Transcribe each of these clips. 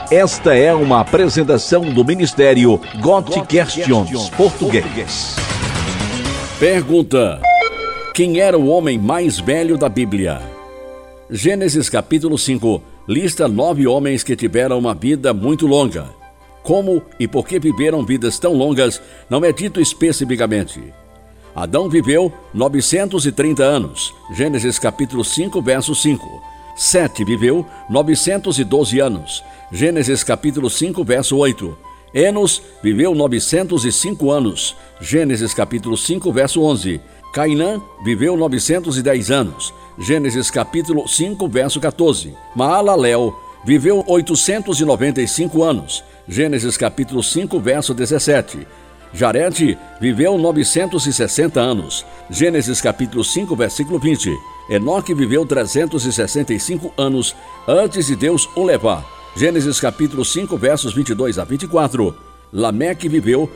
Esta é uma apresentação do Ministério God Questions Português. Pergunta: quem era o homem mais velho da Bíblia? Gênesis capítulo 5 lista 9 homens que tiveram uma vida muito longa. Como e por que viveram vidas tão longas não é dito especificamente. Adão viveu 930 anos, Gênesis capítulo 5, verso 5. Sete viveu 912 anos, Gênesis capítulo 5, verso 8. Enos viveu 905 anos, Gênesis capítulo 5, verso 11. Cainã viveu 910 anos, Gênesis capítulo 5, verso 14. Maalalel viveu 895 anos, Gênesis capítulo 5, verso 17. Jarede viveu 960 anos, Gênesis capítulo 5, versículo 20. Enoque viveu 365 anos antes de Deus o levar, Gênesis capítulo 5, versos 22 a 24. Lameque viveu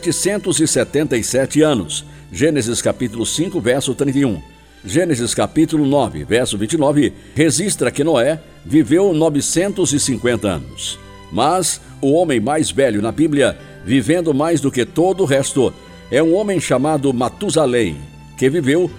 777 anos, Gênesis capítulo 5, verso 31. Gênesis capítulo 9, verso 29, registra que Noé viveu 950 anos. Mas o homem mais velho na Bíblia, vivendo mais do que todo o resto, é um homem chamado Matusalém, que viveu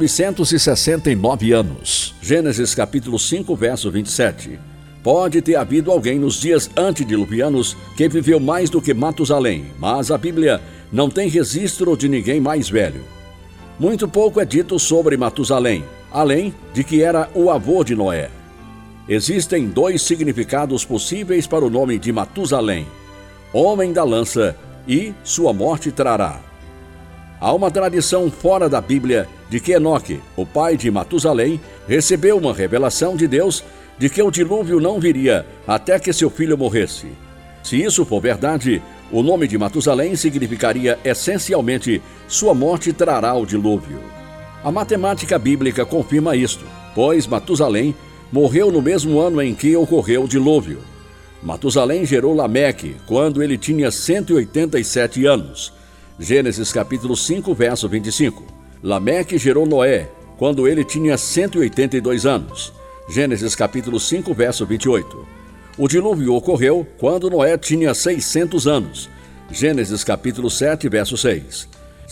969 anos. Gênesis capítulo 5, verso 27. Pode ter havido alguém nos dias antediluvianos que viveu mais do que Matusalém, mas a Bíblia não tem registro de ninguém mais velho. Muito pouco é dito sobre Matusalém, além de que era o avô de Noé. Existem 2 significados possíveis para o nome de Matusalém: homem da lança e sua morte trará. Há uma tradição fora da Bíblia de que Enoque, o pai de Matusalém, recebeu uma revelação de Deus de que o dilúvio não viria até que seu filho morresse. Se isso for verdade, o nome de Matusalém significaria essencialmente sua morte trará o dilúvio. A matemática bíblica confirma isto, pois Matusalém morreu no mesmo ano em que ocorreu o dilúvio. Matusalém gerou Lameque quando ele tinha 187 anos. Gênesis capítulo 5, verso 25. Lameque gerou Noé quando ele tinha 182 anos. Gênesis capítulo 5, verso 28. O dilúvio ocorreu quando Noé tinha 600 anos. Gênesis capítulo 7, verso 6.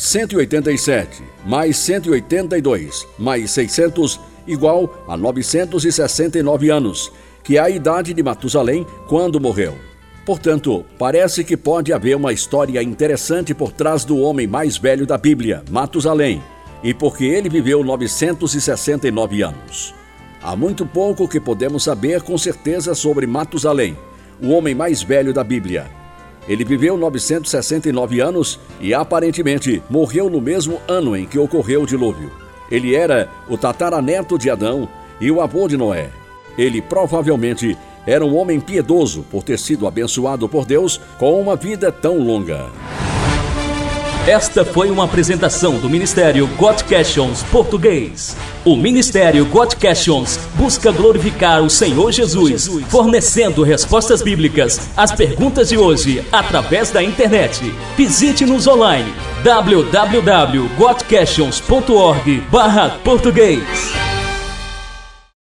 187 mais 182 mais 600 igual a 969 anos, que é a idade de Matusalém quando morreu. Portanto, parece que pode haver uma história interessante por trás do homem mais velho da Bíblia, Matusalém, e porque ele viveu 969 anos. Há muito pouco que podemos saber com certeza sobre Matusalém, o homem mais velho da Bíblia. Ele viveu 969 anos e aparentemente morreu no mesmo ano em que ocorreu o dilúvio. Ele era o tataraneto de Adão e o avô de Noé. Ele provavelmente era um homem piedoso por ter sido abençoado por Deus com uma vida tão longa. Esta foi uma apresentação do Ministério God Questions Português. O Ministério God Questions busca glorificar o Senhor Jesus, fornecendo respostas bíblicas às perguntas de hoje através da internet. Visite-nos online www.godquestions.org/português.